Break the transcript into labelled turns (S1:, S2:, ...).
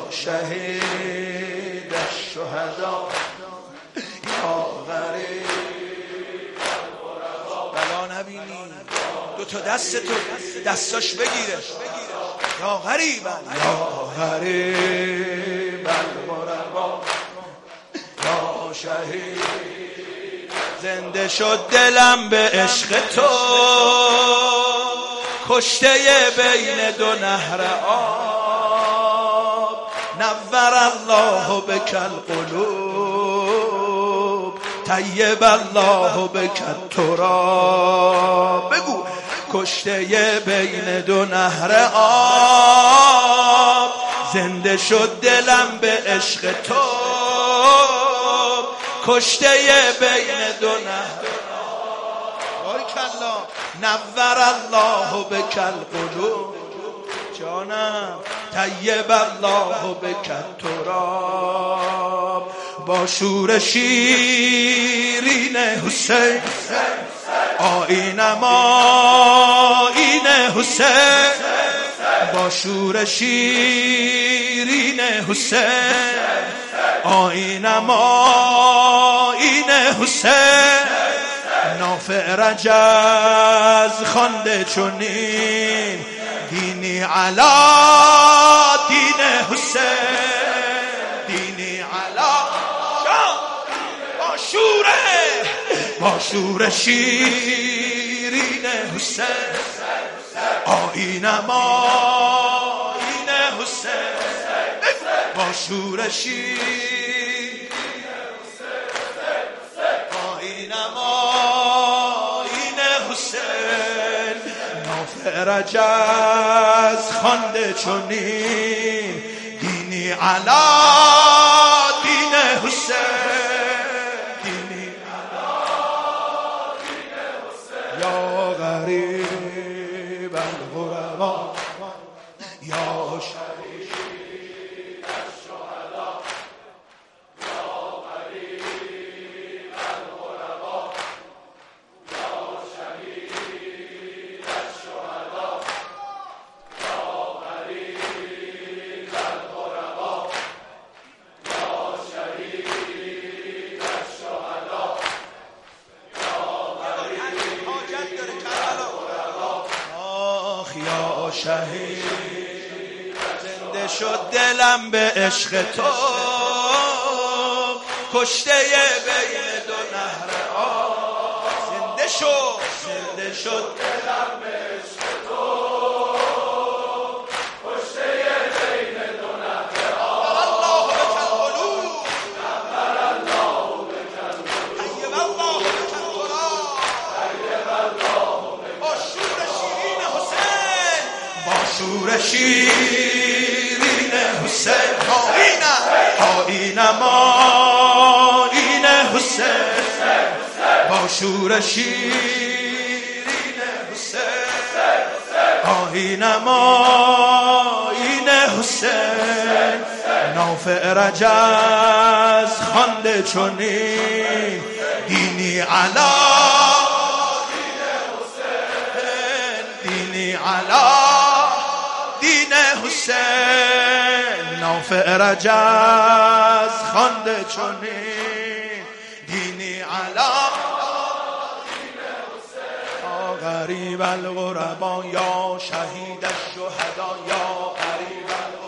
S1: شهید الشهدا یا غریب بلا نبینی دو تا دستتو دستاش بگیره یا غریبا یا غریب الغربا یا شهید زنده شد دلم به عشق تو کشته بین دو نهر آب نور الله بک القلوب طیب الله بک التراب بگو کشته بین دو نهر آب زنده شد دلم به عشق تو کشته بین دو نهر بارک الله نور الله بک القلوب جانم طیب الله بک التراب با شور شیرین حسین آیینم آیین حسین با شور شیرین حسین آیینم آیین حسین نافع رجز خوانده چنین دینی علا دین حسین دینی علا با شور شیرین حسین آیینم آیین حسین با شور شیرین آیینم آیین حسین نافع رجز خوانده چنین دینی علا دین حسین دینی علا دین حسین یا غریب الغربا یا شهید الشهدا یا غریب الغربا یا شهید الشهدا یا غریب الغربا یا شهید الشهدا یا غریب الغربا آخ یا شهید زنده شد دلم به عشق تو کشته بین دو نهر آب زنده شد دلم به عشق تو کشته بین دو نهر آب الله بک القلوب نور الله بک القلوب طیب الله بک التراب طیب الله با شور شیرین حسین با شور شیرین حسین آیینم آیین حسین با شور شیرین حسین آیینم آیین حسین نافع رجز خوانده چنین دینی علا دین حسین دینی علا دین حسین نافع رجز خوانده چنین دینی علا دین حسین غریب الغربا یا شهید الشهدا یا غریب